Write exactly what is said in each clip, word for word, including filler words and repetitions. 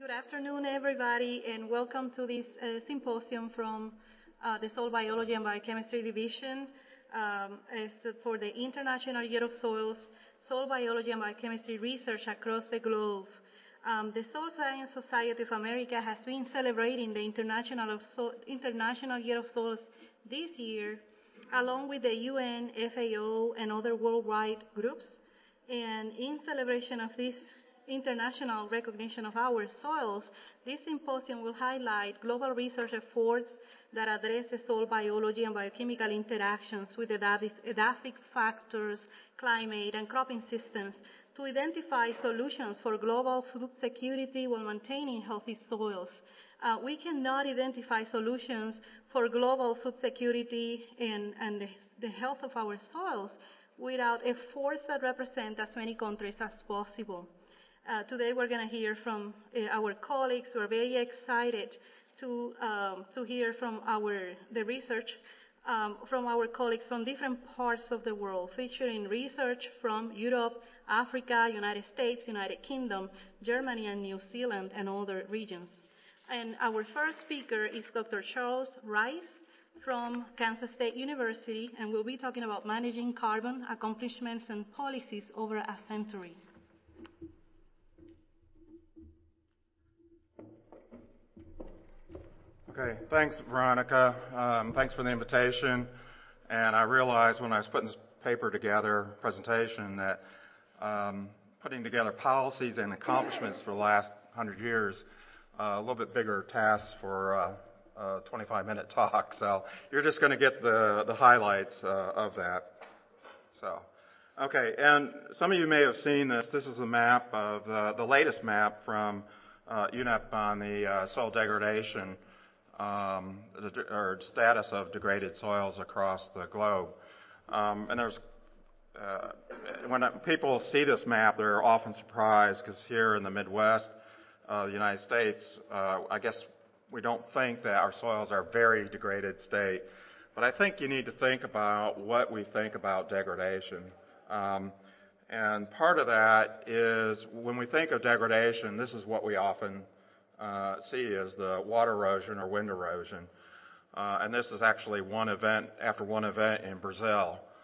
Good afternoon, everybody, and welcome to this uh, symposium from uh, the Soil Biology and Biochemistry Division. Um, as for the International Year of Soils, Soil Biology and Biochemistry Research across the globe. Um, the Soil Science Society of America has been celebrating the International, of so- International Year of Soils this year, along with the U N, F A O, and other worldwide groups. And in celebration of this international recognition of our soils, this symposium will highlight global research efforts that address the soil biology and biochemical interactions with edaphic, edaphic factors, climate, and cropping systems to identify solutions for global food security while maintaining healthy soils. Uh, we cannot identify solutions for global food security and, and the, the health of our soils without efforts that represent as many countries as possible. Uh, today we're going to hear from uh, our colleagues. We're very excited to um, to hear from our the research um, from our colleagues from different parts of the world, featuring research from Europe, Africa, United States, United Kingdom, Germany, and New Zealand, and other regions. And our first speaker is Doctor Charles Rice from Kansas State University, and we'll be talking about managing carbon accomplishments and policies over a century. Okay, thanks, Veronica. Um, thanks for the invitation. And I realized when I was putting this paper together, presentation, that um, putting together policies and accomplishments for the last hundred years, uh, a little bit bigger task for uh, a twenty-five minute talk. So you're just going to get the, the highlights uh, of that. So, okay, and some of you may have seen this. This is a map of uh, the latest map from uh, U N E P on the uh, soil degradation Um, the, or status of degraded soils across the globe. Um, and there's, uh, when people see this map, they're often surprised because here in the Midwest of uh, the United States, uh, I guess we don't think that our soils are a very degraded state. But I think you need to think about what we think about degradation. Um, and part of that is when we think of degradation, this is what we often Uh, see is the water erosion or wind erosion. Uh, and this is actually one event after one event in Brazil.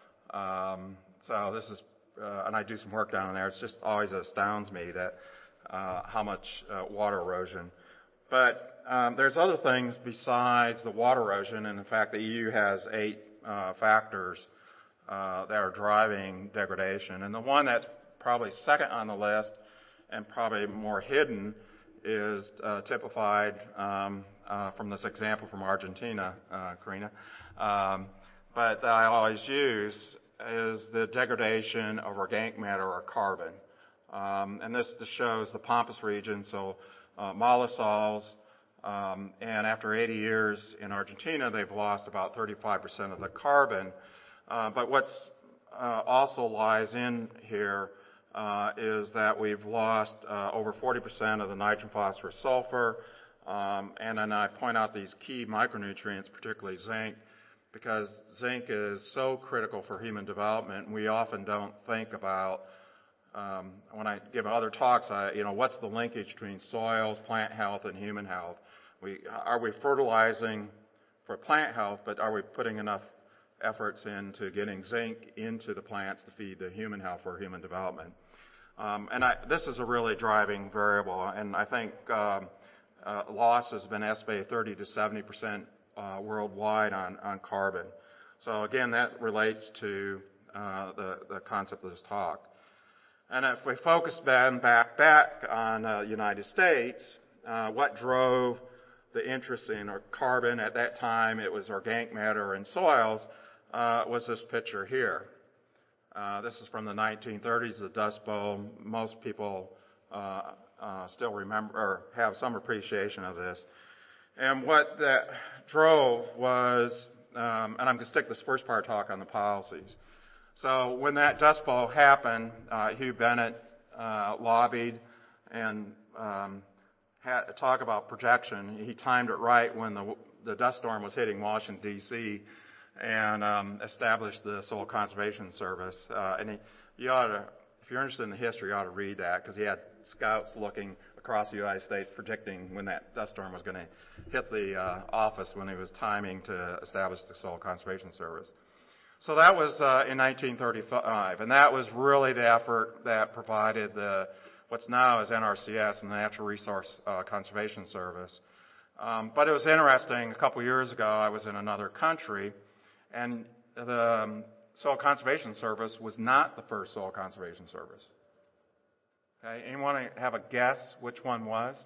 Um, so this is, uh, and I do some work down there. It's just always astounds me that uh, how much uh, water erosion. But um, there's other things besides the water erosion, and in fact the E U has eight uh, factors uh, that are driving degradation. And the one that's probably second on the list and probably more hidden is uh, typified um, uh, from this example from Argentina, uh, Karina, um, but that I always use is the degradation of organic matter or carbon. Um, and this, this shows the Pampas region, so uh, mollisols, um, and after eighty years in Argentina, they've lost about thirty-five percent of the carbon. Uh, but what's uh, also lies in here Uh, is that we've lost uh, over forty percent of the nitrogen, phosphorus, sulfur, um, and then I point out these key micronutrients, particularly zinc, because zinc is so critical for human development. And we often don't think about, um, when I give other talks, I, you know, what's the linkage between soils, plant health, and human health? We, are we fertilizing for plant health, but are we putting enough efforts into getting zinc into the plants to feed the human health or human development? Um, and I, this is a really driving variable, and I think um, uh, loss has been estimated thirty to seventy percent uh, worldwide on, on carbon. So again, that relates to uh, the, the concept of this talk. And if we focus then back back on the uh, United States, uh, what drove the interest in carbon at that time? It was organic matter in soils. Uh, was this picture here? Uh, this is from the nineteen thirties, the Dust Bowl. Most people uh, uh, still remember or have some appreciation of this. And what that drove was, um, and I'm going to stick this first part talk on the policies. So when that Dust Bowl happened, uh, Hugh Bennett uh, lobbied and um, had to talk about projection. He timed it right when the, the dust storm was hitting Washington, D C, and um, established the Soil Conservation Service. Uh, and he, you ought to, if you're interested in the history, you ought to read that because he had scouts looking across the United States predicting when that dust storm was going to hit the uh, office when he was timing to establish the Soil Conservation Service. So that was uh, in nineteen thirty-five, and that was really the effort that provided the what's now is N R C S, the Natural Resource uh, Conservation Service. Um, but it was interesting, a couple years ago I was in another country, and the um, Soil Conservation Service was not the first Soil Conservation Service. Okay, anyone have a guess which one was?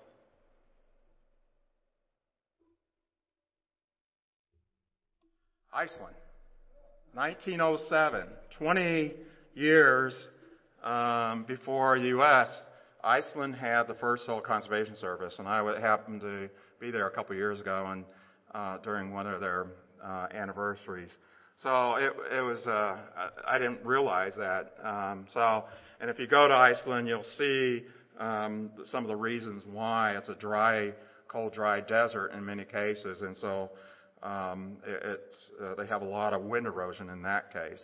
Iceland. nineteen oh seven, twenty years um, before U S, Iceland had the first Soil Conservation Service, and I happened to be there a couple years ago and uh, during one of their uh, anniversaries. So it, it was, uh, I didn't realize that. Um, so, and if you go to Iceland, you'll see um, some of the reasons why it's a dry, cold, dry desert in many cases, and so um, it, it's uh, they have a lot of wind erosion in that case.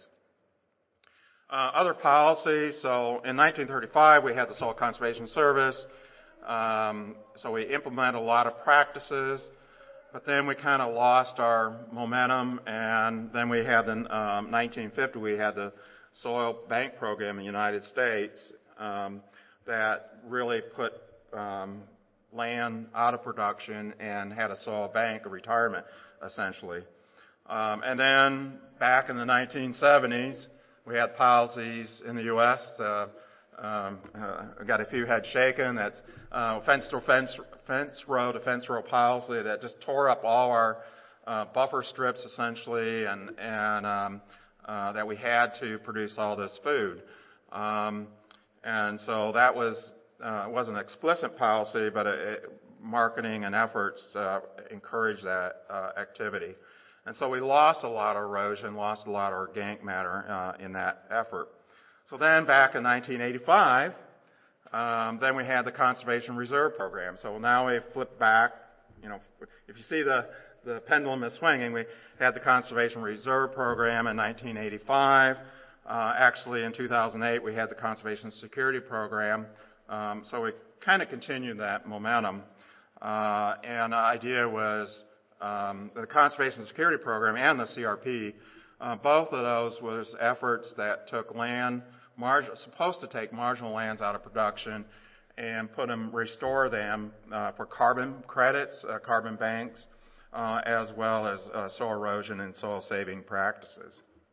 Uh, other policies. So in nineteen thirty-five, we had the Soil Conservation Service. Um, so we implemented a lot of practices. But then we kind of lost our momentum, and then we had in um, nineteen fifty, we had the Soil Bank Program in the United States um, that really put um, land out of production and had a soil bank, a retirement, essentially. Um, and then back in the nineteen seventies, we had policies in the U S Uh, Um, uh, got a few heads shaken. That's uh, fence to fence, fence row to fence row policy that just tore up all our uh, buffer strips essentially, and and um, uh, that we had to produce all this food. Um, and so that was uh, wasn't an explicit policy, but it, it, marketing and efforts uh, encouraged that uh, activity. And so we lost a lot of erosion, lost a lot of organic matter uh, in that effort. So then back in nineteen eighty-five, um, then we had the Conservation Reserve Program. So now we flip back, you know, if you see the, the pendulum is swinging, we had the Conservation Reserve Program in nineteen eighty-five. Uh, actually in two thousand eight, we had the Conservation Security Program. Um, so we kind of continued that momentum. Uh, and the idea was um, the Conservation Security Program and the C R P, uh, both of those was efforts that took land, Margin, supposed to take marginal lands out of production and put them, restore them uh, for carbon credits, uh, carbon banks, uh, as well as uh, soil erosion and soil saving practices.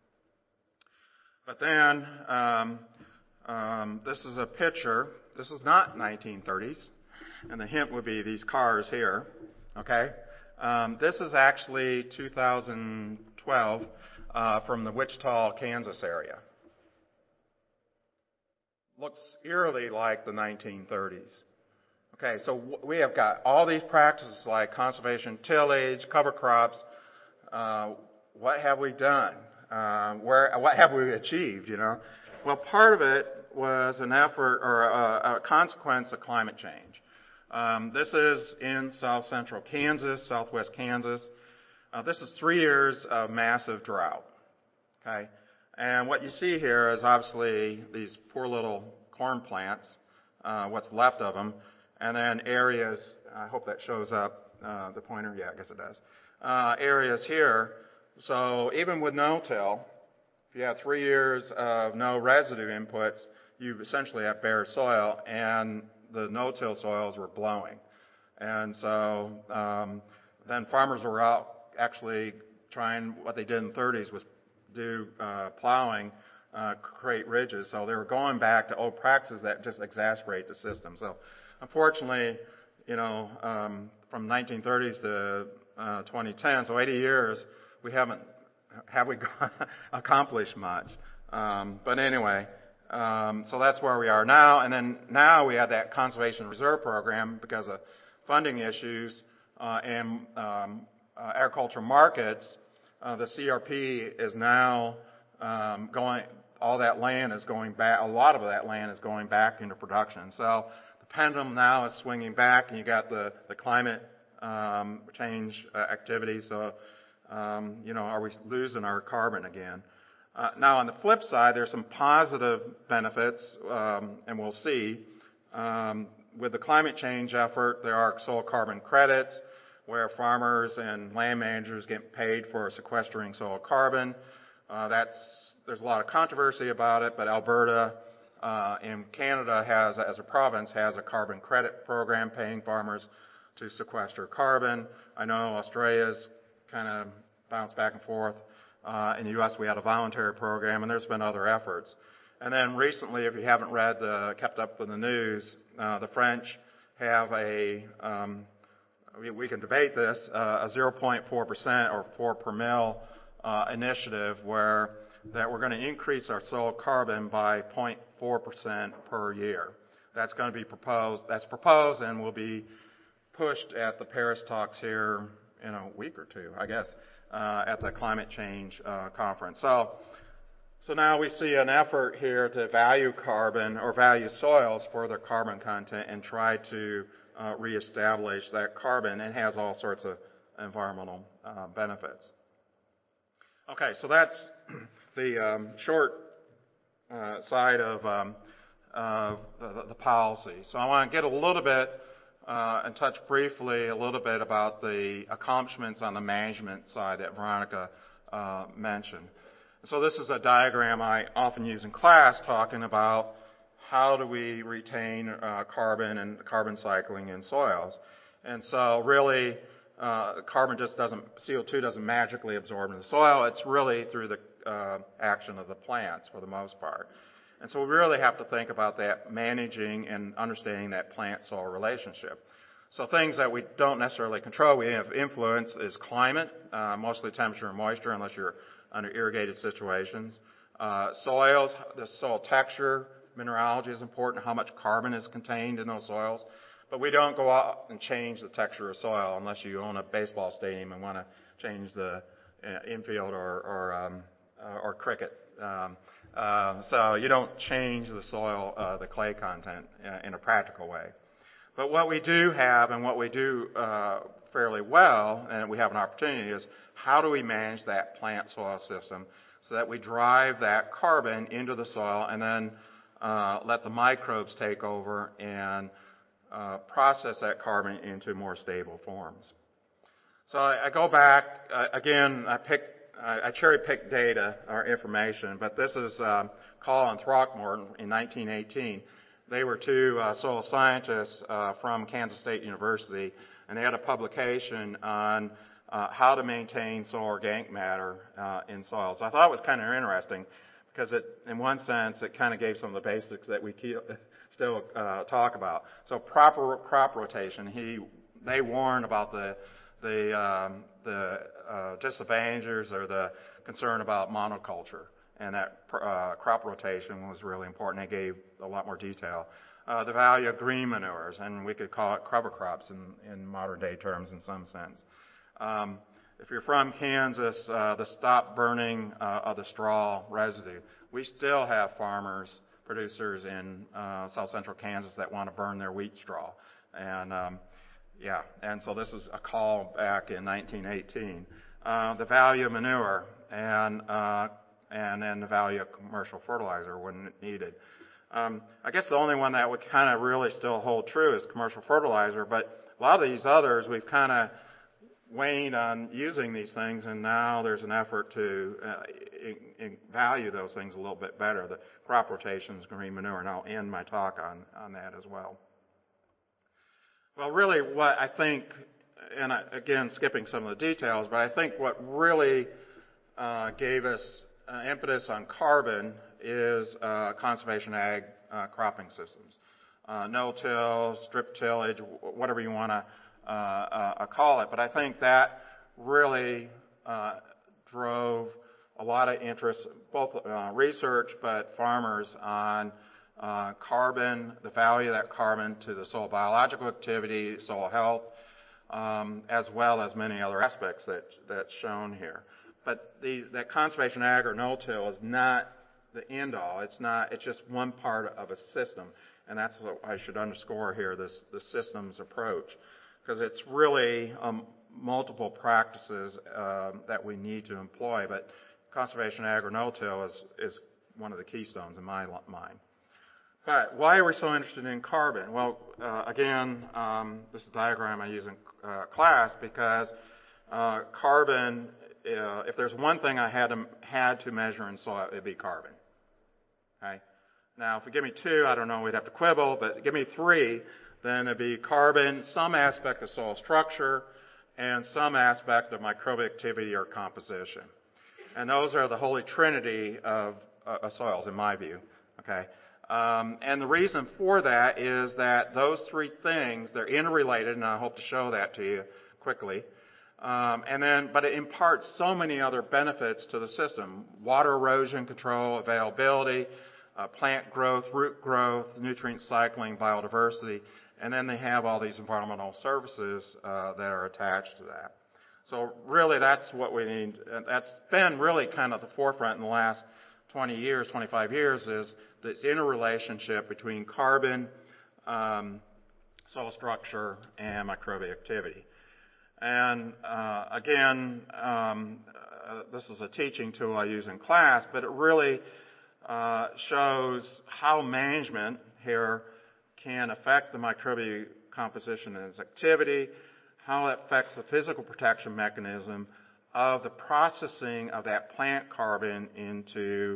But then, um, um, this is a picture. This is not nineteen thirties, and the hint would be these cars here. Okay, um, this is actually two thousand twelve uh, from the Wichita, Kansas area. Looks eerily like the nineteen thirties. Okay, so we have got all these practices like conservation tillage, cover crops. Uh, what have we done? Uh, where, what have we achieved, you know? Well, part of it was an effort or a, a consequence of climate change. Um, this is in south central Kansas, southwest Kansas. Uh, this is three years of massive drought. Okay? And what you see here is obviously these poor little corn plants, uh, what's left of them, and then areas, I hope that shows up, uh, the pointer, yeah, I guess it does, uh, areas here. So even with no-till, if you have three years of no residue inputs, you essentially have bare soil, and the no-till soils were blowing. And so um, then farmers were out actually trying, what they did in the thirties was do uh, plowing, uh, create ridges. So they were going back to old practices that just exacerbate the system. So unfortunately, you know, um, from nineteen thirties to uh, twenty ten, so eighty years, we haven't, have we accomplished much. Um, but anyway, um, so that's where we are now. And then now we have that Conservation Reserve Program because of funding issues uh, and um, uh, agricultural markets. Uh, the C R P is now um, going, all that land is going back, a lot of that land is going back into production. So the pendulum now is swinging back, and you got the, the climate um, change uh, activity. So, um, you know, are we losing our carbon again? Uh, now, on the flip side, there's some positive benefits, um, and we'll see. Um, with the climate change effort, there are soil carbon credits where farmers and land managers get paid for sequestering soil carbon. Uh, that's, there's a lot of controversy about it, but Alberta uh, in Canada has, as a province, has a carbon credit program paying farmers to sequester carbon. I know Australia's kind of bounced back and forth. Uh, in the U S, we had a voluntary program, and there's been other efforts. And then recently, if you haven't read the, kept up with the news, uh, the French have a, um, we, we can debate this, uh, a zero point four percent or four per mil uh, initiative where that we're going to increase our soil carbon by zero point four percent per year. That's going to be proposed, that's proposed and will be pushed at the Paris talks here in a week or two, I guess, uh, at the climate change uh, conference. So, so now we see an effort here to value carbon or value soils for their carbon content and try to uh, reestablish that carbon. It has all sorts of environmental uh, benefits. Okay, so that's the um, short uh, side of um, uh, the, the policy. So I want to get a little bit uh, and touch briefly a little bit about the accomplishments on the management side that Veronica uh, mentioned. So this is a diagram I often use in class talking about how do we retain uh, carbon and carbon cycling in soils. And so really, uh, carbon just doesn't, C O two doesn't magically absorb in the soil. It's really through the uh, action of the plants for the most part. And so we really have to think about that, managing and understanding that plant-soil relationship. So things that we don't necessarily control, we have influence, is climate, uh, mostly temperature and moisture, unless you're under irrigated situations. Uh, soils, the soil texture, mineralogy is important, how much carbon is contained in those soils. But we don't go out and change the texture of soil unless you own a baseball stadium and want to change the uh, infield or or, um, uh, or cricket. Um, uh, so you don't change the soil, uh, the clay content uh, in a practical way. But what we do have and what we do uh, fairly well, and we have an opportunity, is how do we manage that plant soil system so that we drive that carbon into the soil and then uh, let the microbes take over and uh, process that carbon into more stable forms. So I, I go back, uh, again, I picked, I, I cherry-picked data or information, but this is uh, Call and Throckmorton in nineteen eighteen. They were two uh, soil scientists uh, from Kansas State University, and they had a publication on uh, how to maintain soil organic matter uh, in soils. I thought it was kind of interesting because it, in one sense, it kind of gave some of the basics that we keep, still uh, talk about. So proper crop rotation. He, they warned about the the um, the uh, disadvantages or the concern about monoculture. And that uh, crop rotation was really important. They gave a lot more detail. Uh, the value of green manures, and we could call it cover crops in, in modern day terms in some sense. Um, if you're from Kansas, uh, the stop burning uh, of the straw residue. We still have farmers, producers in uh, south central Kansas that want to burn their wheat straw. And um, yeah, and so this is a call back in nineteen eighteen. Uh, the value of manure and uh, and then the value of commercial fertilizer when needed. Um, I guess the only one that would kind of really still hold true is commercial fertilizer, but a lot of these others we've kind of waned on using these things, and now there's an effort to uh, in, in value those things a little bit better. The crop rotations, green manure, and I'll end my talk on, on that as well. Well, really what I think, and I, again skipping some of the details, but I think what really uh, gave us Uh, impetus on carbon is uh, conservation ag uh, cropping systems. Uh, no-till, strip tillage, whatever you want to uh, uh, call it. But I think that really uh, drove a lot of interest, both uh, research but farmers on uh, carbon, the value of that carbon to the soil biological activity, soil health, um, as well as many other aspects that that's shown here. But the, that conservation ag or no-till is not the end-all. It's not. It's just one part of a system, and that's what I should underscore here: this the systems approach, because it's really um, multiple practices um, that we need to employ. But conservation ag or no-till is is one of the keystones in my mind. But why are we so interested in carbon? Well, uh, again, um, this is a diagram I use in uh, class because uh, carbon, uh, if there's one thing I had to, had to measure in soil, it'd be carbon. Okay? Now, if you give me two, I don't know, we'd have to quibble, but give me three, then it'd be carbon, some aspect of soil structure, and some aspect of microbial activity or composition. And those are the holy trinity of, uh, of soils, in my view. Okay? Um, and the reason for that is that those three things, they're interrelated, and I hope to show that to you quickly. Um, and then, but it imparts so many other benefits to the system: water erosion control, availability, uh, plant growth, root growth, nutrient cycling, biodiversity, and then they have all these environmental services uh, that are attached to that. So really, that's what we need. And that's been really kind of the forefront in the last twenty years, twenty-five years, is this interrelationship between carbon, um, soil structure, and microbial activity. And uh, again, um, uh, this is a teaching tool I use in class, but it really uh, shows how management here can affect the microbial composition and its activity, how it affects the physical protection mechanism of the processing of that plant carbon into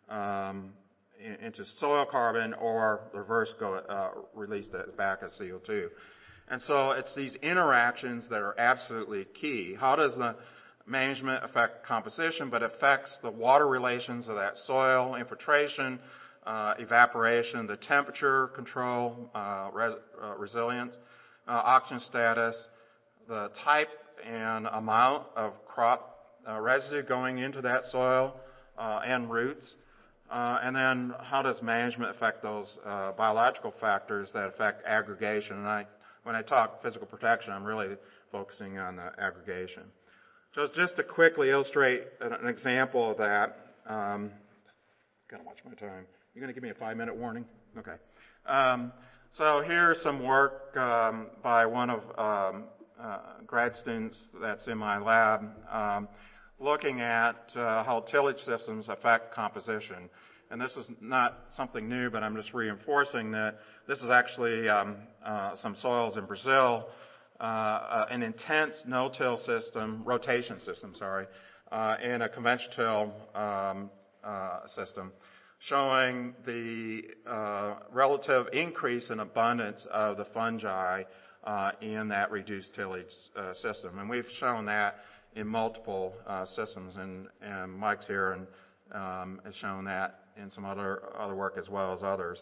um, into soil carbon, or reverse go, uh, release that back as C O two. And so it's these interactions that are absolutely key. How does the management affect composition, but affects the water relations of that soil, infiltration, uh, evaporation, the temperature control, uh, res, uh, resilience, uh, oxygen status, the type and amount of crop uh, residue going into that soil uh, and roots. Uh, and then how does management affect those uh, biological factors that affect aggregation? And I, when I talk physical protection, I'm really focusing on the aggregation. So just to quickly illustrate an, an example of that, um, gotta watch my time. You're going to give me a five-minute warning? Okay. Um, so here's some work um, by one of um, uh, grad students that's in my lab, um, looking at uh, how tillage systems affect composition. And this is not something new, but I'm just reinforcing that this is actually um, uh, some soils in Brazil, uh, uh, an intense no-till system, rotation system, sorry, uh, and a conventional till um, uh, system, showing the uh, relative increase in abundance of the fungi uh, in that reduced tillage uh, system. And we've shown that in multiple uh, systems, and, and Mike's here and um, has shown that in some other other work as well as others.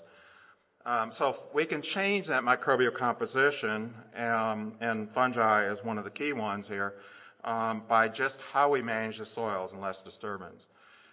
Um, so we can change that microbial composition, um, and fungi is one of the key ones here, um, by just how we manage the soils and less disturbance.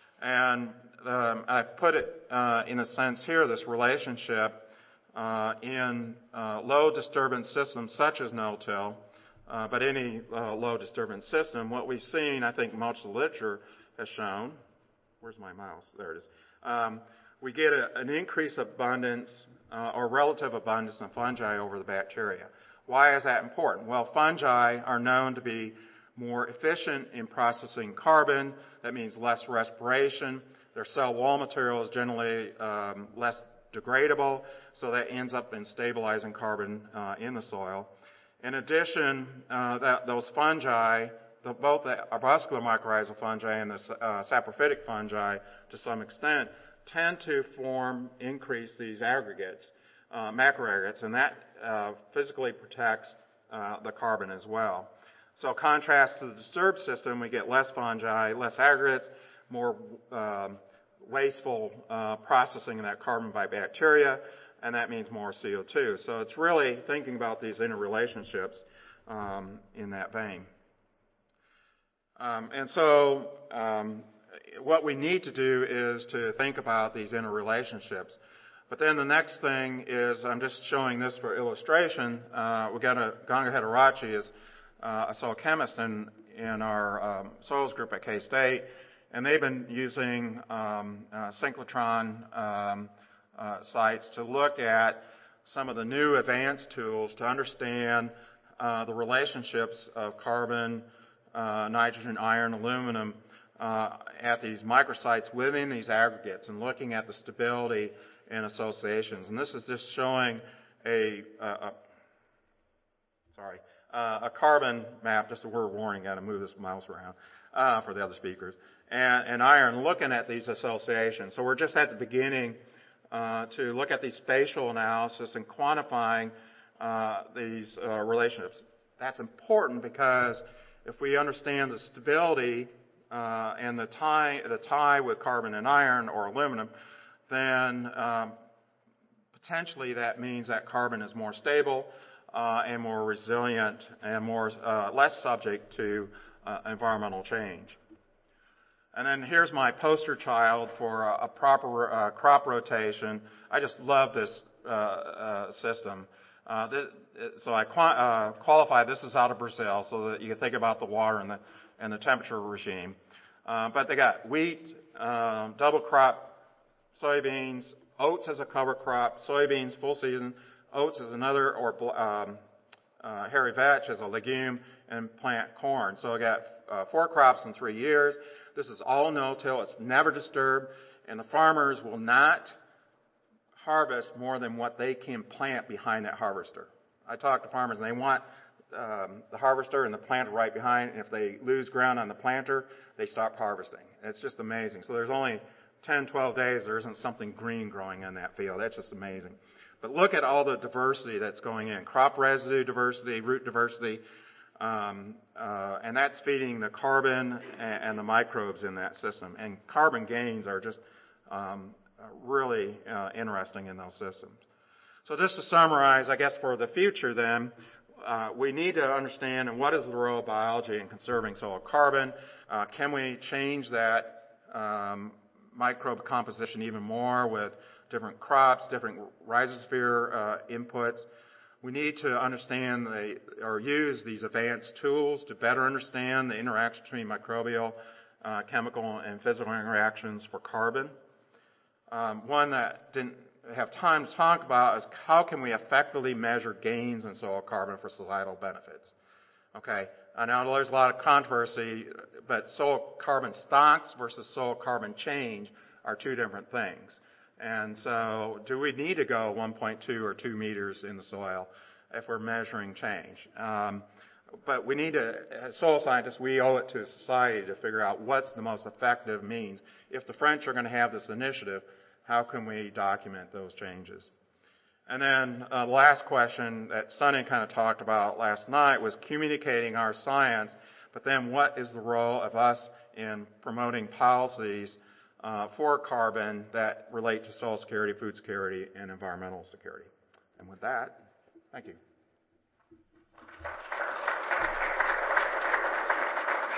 And um, I've put it uh, in a sense here, this relationship uh, in uh, low disturbance systems such as no-till, uh, but any uh, low disturbance system. What we've seen, I think much of the literature has shown, where's my mouse? There it is. Um, we get a, an increased abundance uh, or relative abundance of fungi over the bacteria. Why is that important? Well, fungi are known to be more efficient in processing carbon. That means less respiration. Their cell wall material is generally um, less degradable, so that ends up in stabilizing carbon uh, in the soil. In addition, uh, that those fungi, the, both the arbuscular mycorrhizal fungi and the uh, saprophytic fungi, to some extent, tend to form, increase these aggregates, uh, macroaggregates, and that uh, physically protects uh, the carbon as well. So contrast to the disturbed system, we get less fungi, less aggregates, more um, wasteful uh, processing of that carbon by bacteria, and that means more C O two. So it's really thinking about these interrelationships um, in that vein. Um, and so um, what we need to do is to think about these interrelationships. But then the next thing is, I'm just showing this for illustration. Uh, we got a Ganga Hederachi is uh, a soil chemist in, in our um, soils group at K-State, and they've been using um, uh, synchrotron um, uh, sites to look at some of the new advanced tools to understand uh, the relationships of carbon, uh, nitrogen, iron, aluminum uh, at these microsites within these aggregates, and looking at the stability and associations. And this is just showing a, a, a sorry, uh, a carbon map, just a word warning, got to move this mouse around uh, for the other speakers, and, and iron, looking at these associations. So we're just at the beginning uh, to look at these spatial analysis and quantifying uh, these uh, relationships. That's important because if we understand the stability uh, and the tie, the tie with carbon and iron or aluminum, then um, potentially that means that carbon is more stable uh, and more resilient and more uh, less subject to uh, environmental change. And then here's my poster child for a, a proper uh, crop rotation. I just love this uh, uh, system. Uh, this, so I uh, qualify this is out of Brazil, so that you can think about the water and the and the temperature regime. Uh, but they got wheat, uh, double crop, soybeans, oats as a cover crop, soybeans full season, oats as another, or um, uh, hairy vetch as a legume, and plant corn. So I got uh, four crops in three years. This is all no-till. It's never disturbed, and the farmers will not harvest more than what they can plant behind that harvester. I talk to farmers, and they want um, the harvester and the planter right behind, and if they lose ground on the planter, they stop harvesting. It's just amazing. So there's only ten, twelve days there isn't something green growing in that field. That's just amazing. But look at all the diversity that's going in. Crop residue diversity, root diversity, um, uh, and that's feeding the carbon and, and the microbes in that system. And carbon gains are just um, really uh, interesting in those systems. So just to summarize, I guess for the future then, uh, we need to understand what is the role of biology in conserving soil carbon. Uh, can we change that um, microbe composition even more with different crops, different rhizosphere uh, inputs? We need to understand the, or use these advanced tools to better understand the interaction between microbial, uh, chemical, and physical interactions for carbon. Um, one that didn't have time to talk about is how can we effectively measure gains in soil carbon for societal benefits. Okay, I know there's a lot of controversy, but soil carbon stocks versus soil carbon change are two different things. And so do we need to go one point two or two meters in the soil if we're measuring change? Um, but we need to, as soil scientists, we owe it to society to figure out what's the most effective means. If the French are going to have this initiative, how can we document those changes? And then uh, the last question that Sunny kind of talked about last night was communicating our science, but then what is the role of us in promoting policies uh, for carbon that relate to soil security, food security, and environmental security? And with that, thank you.